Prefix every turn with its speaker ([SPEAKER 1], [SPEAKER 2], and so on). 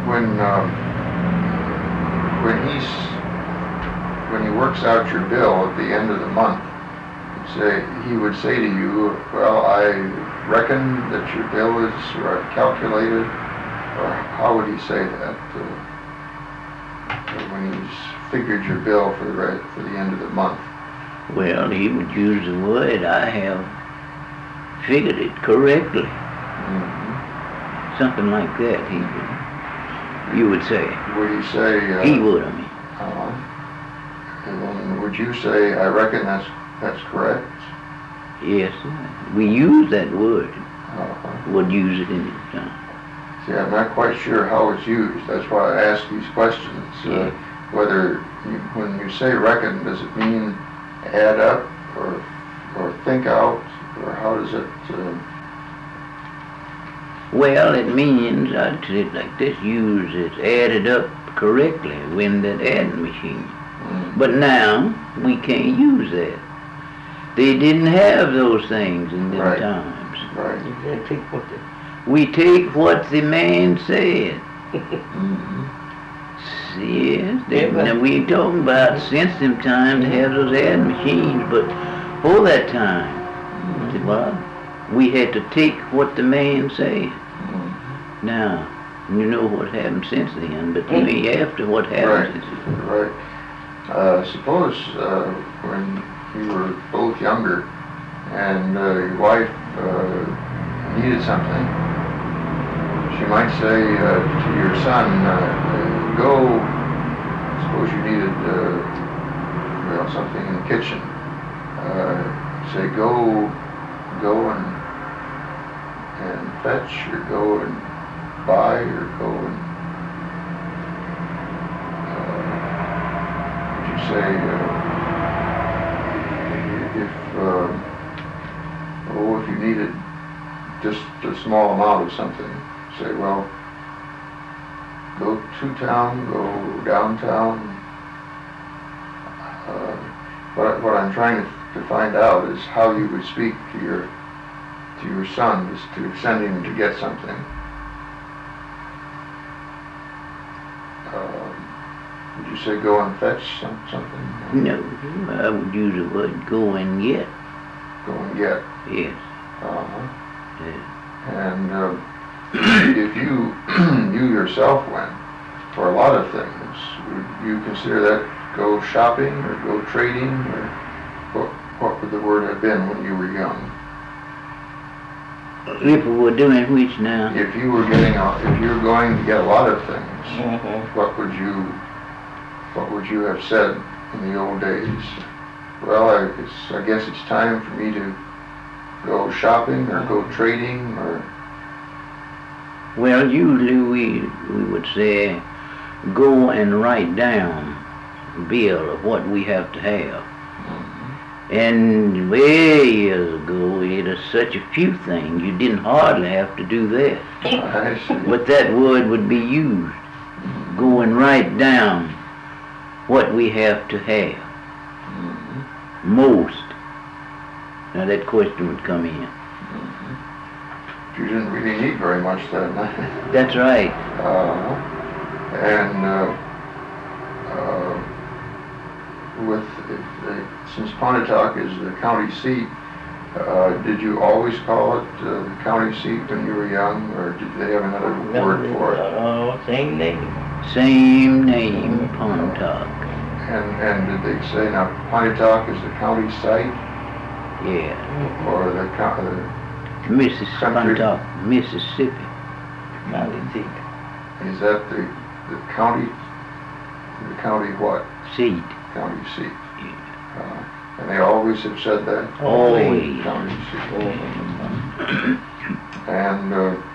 [SPEAKER 1] when when he works out your bill at the end of the month, he would say to you, well, I reckon that your bill is calculated, or how would he say that when he's figured your bill for the end of the month?
[SPEAKER 2] Well, he would use the word, I have figured it correctly.
[SPEAKER 1] Mm-hmm.
[SPEAKER 2] Something like that, you would say.
[SPEAKER 1] Would he say...
[SPEAKER 2] he would, I mean.
[SPEAKER 1] And then would you say, I reckon that's correct?
[SPEAKER 2] Yes, we use that word.
[SPEAKER 1] Uh-huh.
[SPEAKER 2] Would use it in the time.
[SPEAKER 1] See, I'm not quite sure how it's used. That's why I ask these questions.
[SPEAKER 2] Yeah.
[SPEAKER 1] Whether, when you say reckon, does it mean add up or think out, or how does it...
[SPEAKER 2] Well, it means, I'd say it like this, use it added up correctly when that adding machine.
[SPEAKER 1] Mm-hmm.
[SPEAKER 2] But now, we can't use that. They didn't have those things in them
[SPEAKER 1] Right.
[SPEAKER 2] times.
[SPEAKER 1] Right.
[SPEAKER 2] We take what the man said.
[SPEAKER 1] Mm-hmm.
[SPEAKER 2] Yes, now we ain't talking about since them times they have those adding machines, but for that time, see what? We had to take what the man said.
[SPEAKER 1] Mm-hmm.
[SPEAKER 2] Now, you know what happened since then, but you ain't after what happened since then.
[SPEAKER 1] Right. Suppose when you were both younger and your wife needed something, she might say to your son, go, suppose you needed something in the kitchen, say go and fetch, or go and buy, or go and would you say if you needed just a small amount of something, say, well, go to town, go downtown. What I'm trying to find out is how you would speak to your son, is to send him to get something. Would you say go and fetch something?
[SPEAKER 2] No, I would use the word go and get.
[SPEAKER 1] Go and get.
[SPEAKER 2] Yes.
[SPEAKER 1] Uh-huh.
[SPEAKER 2] Yes.
[SPEAKER 1] And if you yourself went for a lot of things, would you consider that go shopping or go trading, or what would the word have been when you were young?
[SPEAKER 2] If we were doing which now?
[SPEAKER 1] If you were going to get a lot of things,
[SPEAKER 2] Mm-hmm.
[SPEAKER 1] what would you have said in the old days? Well, I guess it's time for me to go shopping or go trading, or...
[SPEAKER 2] Well, usually we would say go and write down a bill of what we have to have.
[SPEAKER 1] Mm-hmm.
[SPEAKER 2] And way years ago, it was such a few things, you didn't hardly have to do that.
[SPEAKER 1] I see.
[SPEAKER 2] But that word would be used. Go and write down what we have to have.
[SPEAKER 1] Mm-hmm.
[SPEAKER 2] Most. Now that question would come in.
[SPEAKER 1] Mm-hmm. You didn't really need very much then.
[SPEAKER 2] That's right.
[SPEAKER 1] Since Pontotoc is the county seat, did you always call it the county seat when you were young, or did they have another word for it?
[SPEAKER 3] Oh, same name.
[SPEAKER 2] Same name, Pontotoc.
[SPEAKER 1] And did they say now Pontotoc is the county site,
[SPEAKER 2] Yeah.
[SPEAKER 1] or the
[SPEAKER 2] Mississippi,
[SPEAKER 1] Country.
[SPEAKER 2] Pontotoc, Mississippi.
[SPEAKER 1] is that the county? The county what?
[SPEAKER 2] Seat.
[SPEAKER 1] County seat. And they always have said that?
[SPEAKER 2] Always.
[SPEAKER 1] County seat. And